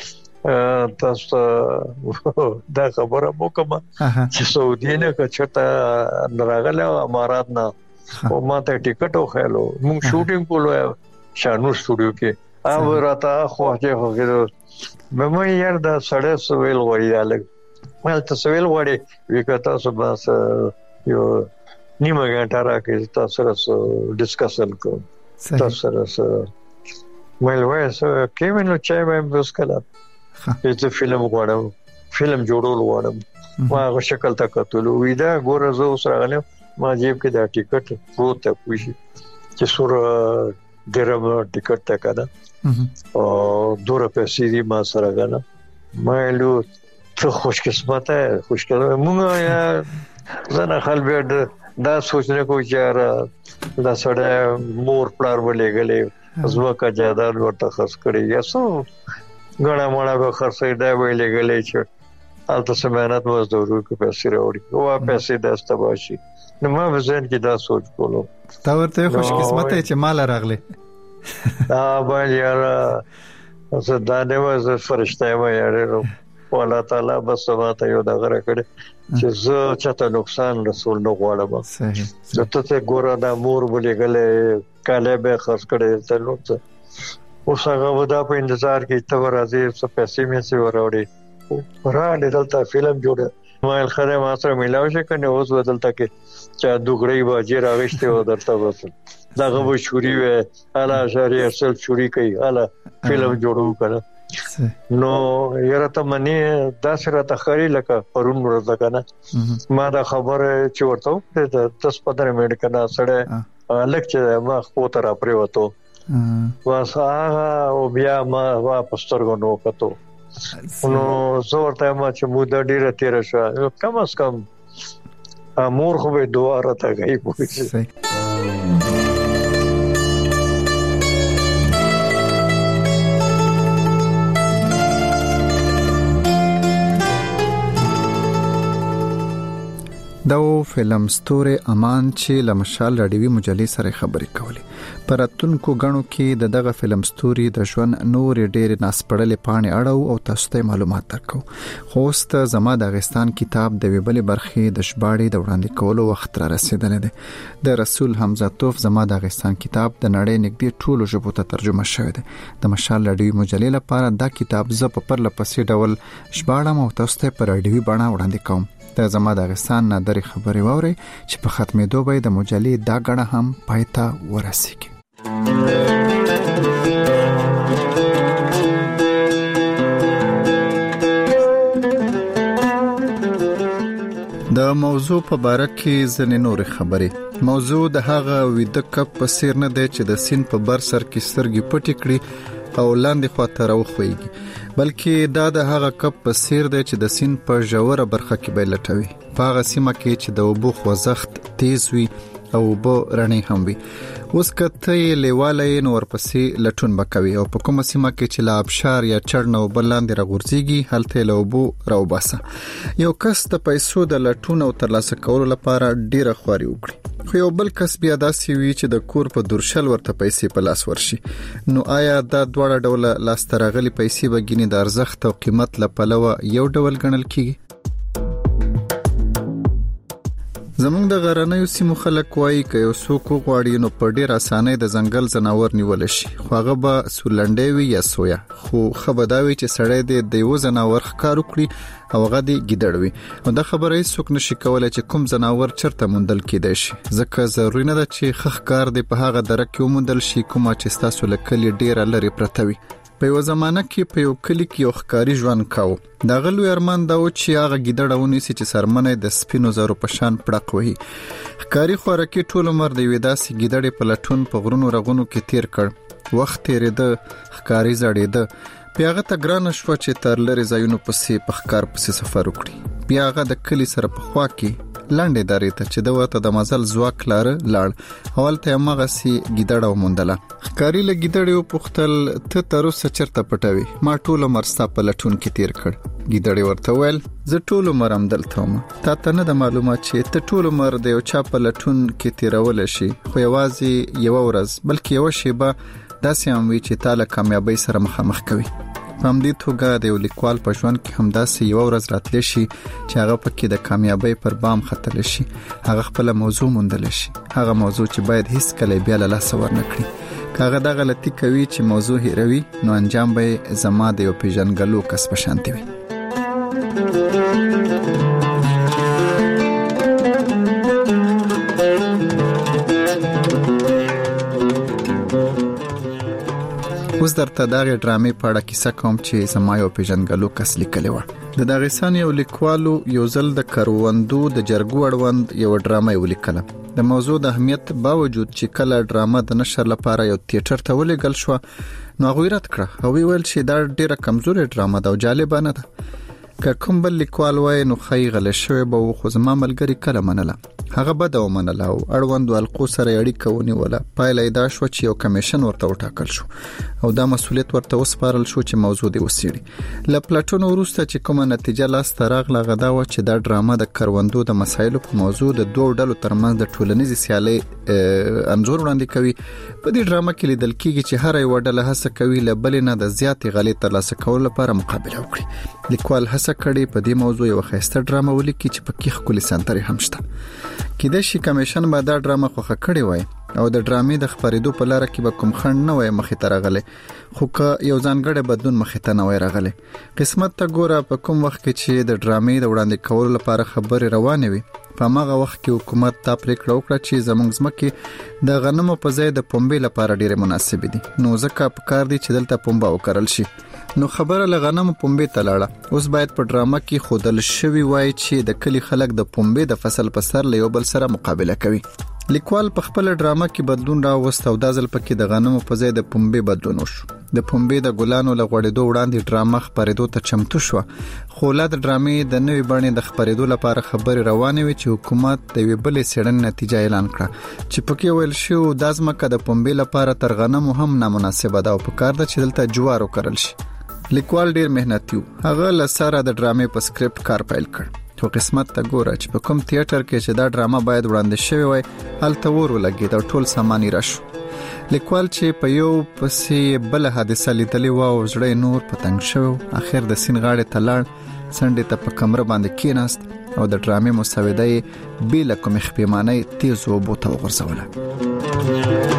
تاسو دا خبره مو کوم چې سعودي نه کچته نراغله امارات نه او ما ته ټیکټ وخېلو موږ شوټینګ کولو شانو سټوډیو کې او راته خوځه هغه مې یار دا سړی سویل وړي الګ مال ته سویل وړي وکړه تاسو بس یو نیمه غنټه راکې تاسو سره ډیسکشن کوم تاسو سره مې وایي چې کیمنو چای مې بس کړه چې فلم غواړم فلم جوړول غواړم ما هغه شکل تا کتلو وېدا ګوره زه اوس راغلم ما جیب کې دا ټیکټ پروت ته پوښي چې سور ډیرم ټیکټ تا کړه او دوه پیسې دی ما سره غلا ما له ته خوش قسمته خوش کړه مونږ یا زنه خلک دا سوچنه کوي چې دا سړی مور پلار ولې غلې ازوکه جادار ورته خرڅ کړی یا سو غړا مړه به خرڅې دا ویلې غلې چې البته سمانات مزدورو کې پیسې راوړي او پیسې داسته باشي نو ما وزن کې دا سوچ کولو تا ورته خوش قسمته چې مال راغله دا باندې یاره زه دا نه وځ فرشته ما یاره الله تعالی بس سماته یو دا غره کړي چې زه چاته نقصان رسول نه غواړم صحیح زه ته ګوره دا مور ولې غلې کاله به خرڅ کړي ته نو اوس هغه ودا په انتظار کې ته راځي څه پیسې مې سي وراوړي ورانه دلته فلم جوړه ما خره ما سره ملاوي شي کنه اوس بدلته کې چې دوګړی باجی راغشته و درته وسه دا غو شوري و الا شری اصل شوري کوي الا فلم جوړو کړه نو یره ته منی دا سره تخری لکه پرون ورته کنه ما دا خبره چې ورته د دس پندرہ منټ کنه سره الک چې ما خو تر پرې وته واسه او بیا ما واپس ترغو نو کتو نو زور ته ما چې مو د ډیره تیر شو کم اس کم امور خو به دعا راته غي پوښي دا فلم ستوري امان چې لمشال رادیوي مجلې سره خبرې کولې پراتونکو غنو کې د دغه فلم ستوري د ژوند نور ډېر ناسپړلې پاڼې اړو او تاسو ته معلومات درکو خوست زما د افغانستان کتاب د ویبلې برخې د شباړې د وړاندې کولو وخت را رسیدلی دی د رسول حمزه توف زما د افغانستان کتاب د نړۍ نږدې ټولو ژبو ته ترجمه شوی دی د مشال رادیوي مجلې لپاره دا کتاب زه په پرله پسې ډول شباړم او تاسو ته په رادیوي بڼه وړاندې کوم د زما د افغانستان نه درې خبرې ووري چې په ختمېدو به د مجلې دا غړه هم پایته ورسیږي د موضوع په باره کې ځنې نورې خبرې موضوع د هغه ویده کپ په څیر نه دی چې د سیند په بر سر کې سترګې پټې کړي او لاندې خواته راوخويږي بلکې دا د هغه کپ په څیر دی چې د سیند په ژوره برخه کې به لټوي په هغه سیمه کې چې د اوبو خوځښت تیز وي او اوبه رڼې هم وي اوس کته یې لیواله نو ورپسې لټون بکوي او په کومه سیمه کې چې لا ابشار یا چړنه او بلاندې راغورځيږي هلته له اوبو راوباسه یو کس د پیسو د لټون او ترلاسه کولو لپاره ډیره خواري وکړي خو یو بل کس بیا داسې وي چې د کور په درشل ورته پیسې په لاس ورشي نو آیا دا دواړه ډول لاس ترغلي پیسې بګینی د ارزښت او قیمت لپاره یو ډول ګڼل کیږي زمونږ د غرنیو سیمو خلک وایي چې یو څوک غواړي نو په ډیر اسانه د ځنګل زناور نیول شي خو هغه به سولنډي وي یا سویا خو خبرداوي چې سړی د یو زناور ښکار وکړي او هغه د ګیدړ وي نو دا خبره هیڅ څوک نشي کولای چې کوم زناور چرته موندل کېدای شي ځکه ضروري نه ده چې خخکار د په هغه درک یو موندل شي کومه چې تاسو لکه ډیر لري پرته وي په یو زمانہ کې په یو کلی کې یو ښکاری ژوند کاوه دا غلو ارمان دا و چې هغه ګیدړونه سي چې سرمنه د سپینو زرو په شان پړق وي ښکاری خوراکي ټول عمر د وېداسي ګیدړې په لټون په غرونو رغونو کې تیر کړ وخت تیرېده ښکاری زړېده بیا هغه ته ګران شو چې تر لري ځایونو پسې په ښکار پسې سفر وکړي بیا هغه د کلی سره په خوا کې لاندې داري ته چې د وته د مزل زواک لاره لاړ اول ته مغه سي ګیدړه ومندله ښکاری له ګیدړې په پختل ته تر اوسه چرته پټوي ما ټول مرستا په لټون کې تیر کړ ګیدړې ورته ویل زه ټول مرم دلته ما تا ته نه د معلومات چې ته ټول مر د یو چا په لټون کې تیرول شي خو یوازې یو ورځ بلکې یو شیبه داسې هم وي چې تعالی کامیابی سره مخامخ کوي په همدې توګه د یو لیکوال په ژوند کې همداسې یو ورځ راتلی شي چې هغه پکې د کامیابی پر بام ختلی شي، هغه خپل موضوع موندل شي، هغه موضوع چې باید هیڅ کله بیا له لاسه ورنکړي. کاغه د غلطي کوي چې موضوع هیروي نو انجام به زما د یو پیژنګلو کس په شانتي وي. اوس درته دغه ډرامې په اړه کیسه کوم چې زما یو پیژنګلو کس لیکلی و. د داغستان یو لیکوالو یو ځل د کروندو د جرګو اړوند یو ډرامه ولیکله. د موضوع د اهمیت باوجود چې کله ډرامه د نشر لپاره یو تیاتر ته ولېږل شو نو هغه رد کړه او ویل چې دا ډیره کمزوري ډرامه ده او جالب نه ده. که کوم بل لیکوال وای نو خی غل شوی به خو زما ملګری کله منله، هغه به دا ومنله او اړوند القو سره اړیکه ونیوله. پایله دا شو چې یو کمیشن ورته وټاکل شو او دا مسؤلیت ورته وسپارل شو چې موضوع دی وسیړي. ل پلاټونو وروسته چې کومه نتیجه لاس ته راغله غدا و چې دا ډرامه د کروندو د مسایلو په موضوع د دوه ډلو ترمنځ د ټولنیزې سیالۍ انځور وړاندې کوي. په دې ډرامه کې لیدل کیږي چې هر یو ډله هڅه کوي ل بل نه د زیاتې غلې ترلاسه کولو لپاره مقابله وکړي. لیکوال هڅه کړي په دې موضوع یو خسته ډرامه ولیکي چې په کې خپل سنتري هم شته. کله چې کمیشن به دا ډرامه خوخه کړي وای او د ډرامې د خبرېدو په لار کې به کوم خند نه وای مخې ته راغله، خو که یو ځانګړی بدلون مخې ته نه وای راغله. قسمت ته ګوره په کوم وخت کې چې د ډرامې د وړاندې کولو لپاره خبرې روانې وي په هغه وخت کې حکومت تا پریکړه وکړه چې زموږ ځمکې د غنمو په ځای د پنبې لپاره ډېر مناسب دي، نو ځکه پکار دي چې دلته پنبه وکرل شي. نو خبره له غنمو پنبې ته لاړه. اوس باید په ډرامه کې خودل شوی وای چې د کلی خلک د پنبې د فصل په سر له یو بل سره مقابله کوي. لیکوال په خپل ډرامه کې بدلون راوست او د ځل پکې د غنمو په ځای د پنبې بدلون وشو. د پنبې د ګلانو له غوړېدو وړاندې ډرامه خبرېدو ته چمتو شو. خو لا د ډرامې د نوې بڼې د خبرېدو لپاره خبرې روانې وي چې حکومت د یوې بلې څېړنې نتیجه اعلان کړه چې پکې ویل شو د ځمکه د پنبې لپاره تر غنمو هم نامناسبه ده او پکار ده چې دلته جوار وکرل شي. لیکوال ډیر مهنتي و. هغه لسره د ډرامې په سکرپټ کار پیل کړ. تو قسمت ته ګوره چې په کوم تیاتر کې چې دا ډرامه باید وړاندې شوی وای هلته ور ولګید او ټول سامان یې راشو. لیکوال چې په یو پسې بل حادثه لیدلې و او زړه نور پتنګ شو، اخر د سین غاړې ته لاړ، څنډې ته په کمره باندې کېناست او د ډرامې مسوده یې بې له کومې خپېمانۍ تیز اوبو ته وغورځوله.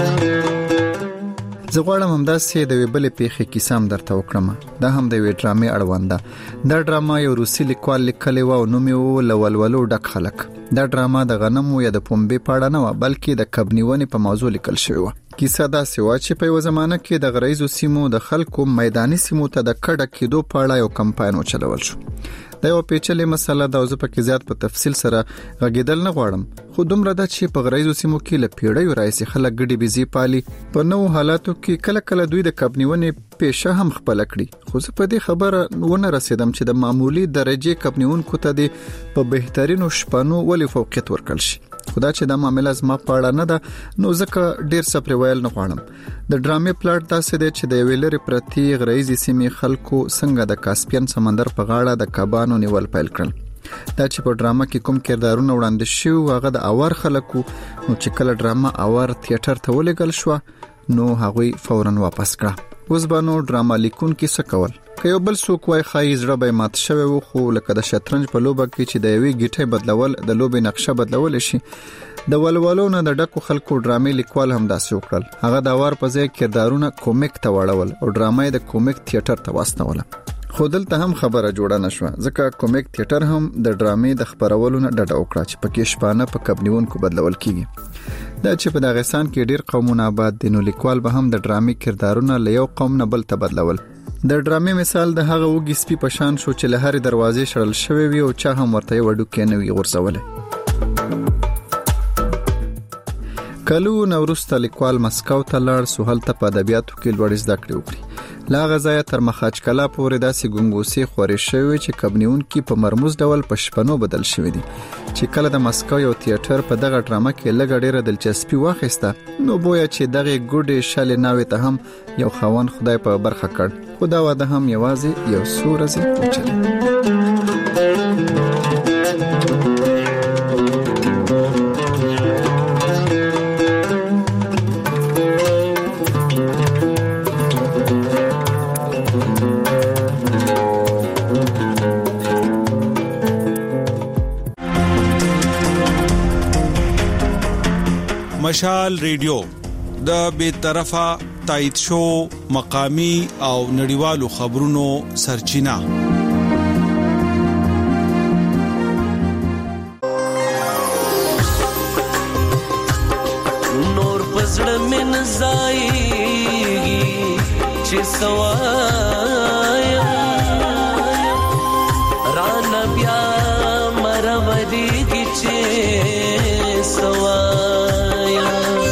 زه غواړم همداسې د یوې بلې پیښې کیسه هم درته وکړم. دا هم د یوې ډرامې اړوند ده. دا ډرامه یو روسي لیکوال لیکلې وه او نوم یې و له ولولو ډک خلک. دا ډرامه د غنمو یا د پنبې په اړه نه وه بلکې د کب نیونې په موضوع لیکل شوې وه. کیسه داسې وه چې په یوه زمانه کې د غرایزو سیمو د خلکو میداني سیمو ته د کډه کېدو په اړه یو کمپاین وچلول شو. دا یو پیچلې مسله ده او زه پکې زیات په تفصیل سره غږېدل نه غواړم، خو دومره ده چې په غرایزو سیمو کې له پیړیو راهیسې خلک ګډې بيزي پالي. په نوو حالاتو کې کله کله دوی د کب نیونې پیشه هم خپل کړي، خو زه په دې خبره ونه رسیدم چې د معمولی درجه کب نیونکو ته د په بهترینو شپانو ولې فوقیت ورکړل شي. خدا چې دا معاملې زما په اړه نه ده نو ځکه ډیر څه پرې ویل نه غواړم. د ډرامې پلاټ داسې دی چې د یوې لرې پرتې غرایزي سیمې خلکو څنګه د کاسپین سمندر په غاړه د کبانو نیول پیل کړل. دا چې په ډرامه کې کوم کردارونه وړاندې شوي هغه د اور خلکو، نو چې کله ډرامه اور تیاتر ته ولېږل شوه نو هغوی فوراً واپس کړه. اوس به نو ډراما لیکونکي څه کول؟ که یو بل څوک وای ښایي زړه به مات شوی و، خو لکه د شطرنج په لوبه کې چې د یوې ګیټۍ بدلول د لوبې نقشه بدلول شي، د ولولو نه د ډکو خلکو ډرامې لیکوال هم داسې وکړل. هغه د اور په ځای کردارونه کومیک ته واړول او ډرامه یې د کومیک تیاتر ته واستوله. خو دلته هم خبره جوړه نشوه ځکه کومیک تیاتر هم د ډرامې د خبرولو نه ډډه وکړه چې پکې شپانه په کب نیونکو بدلول کیږي. دا چې په داغستان کې ډیر قومونه آباد دي نو لیکوال به هم د ډرامې کردارونه له یو قوم نه بل ته بدلول. د ډرامې مثال د هغه وګي سپي په شان شو چې له هرې دروازې شړل شوی وي او چا هم ورته یو وډوکی نه وي غورځولی. کلونه وروسته لیکوال مسکو ته لاړ سو، هلته په ادبیاتو کې لوړې زده کړې وکړي. له هغه ځایه تر مخاچکلا پورې داسې ګنګوسې خورې شوې چې کب نیونکي په مرموز ډول په شپنو بدل شوي دي. چې کله د مسکو یو تیاتر په دغه ډرامه کې لږه ډېره دلچسپي واخیسته نو بویا چې دغه ګوډې شلې ناوې ته هم یو خاوند خدای په برخه کړ، خو دا واده هم یوازې یو څو ورځې وچلېد. مشال ریډیو د بے طرفه تایید شو مقامی او نړیوالو خبرونو سرچینه. نور پزړه من زایږي چې سوایا ران بیا مروريږي چې سوایا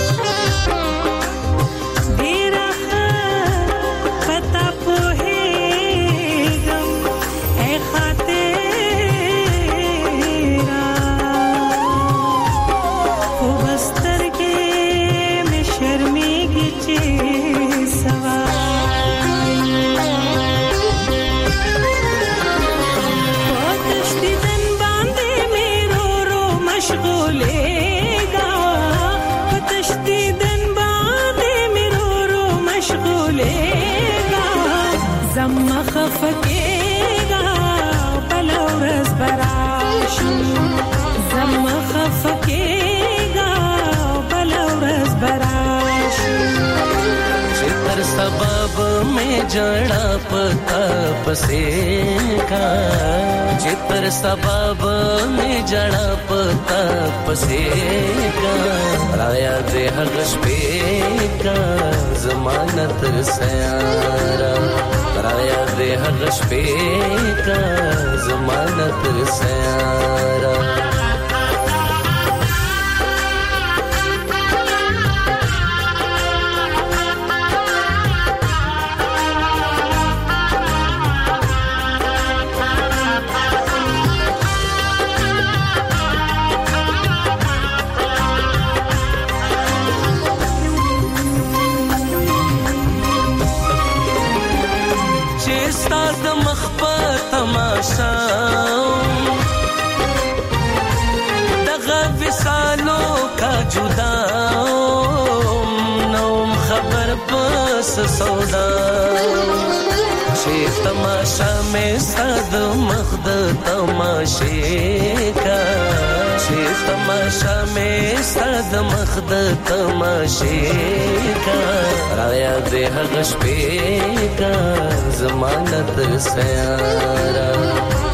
सबब में जड़ा पता पसे का चित्र सबब में जड़ा पता पसे का राया दे हगश पे का जमानत सयारा राया दे हगश पे का जमानत सयारा तमाशा दगा विसालों का जुदा नौम खबर बस सौदा शेख तमाशा में सद मख्द तमाशे का शेख तमाशा में सद मख्द तमाशे का राया दे हगश पे का जमानत सयारा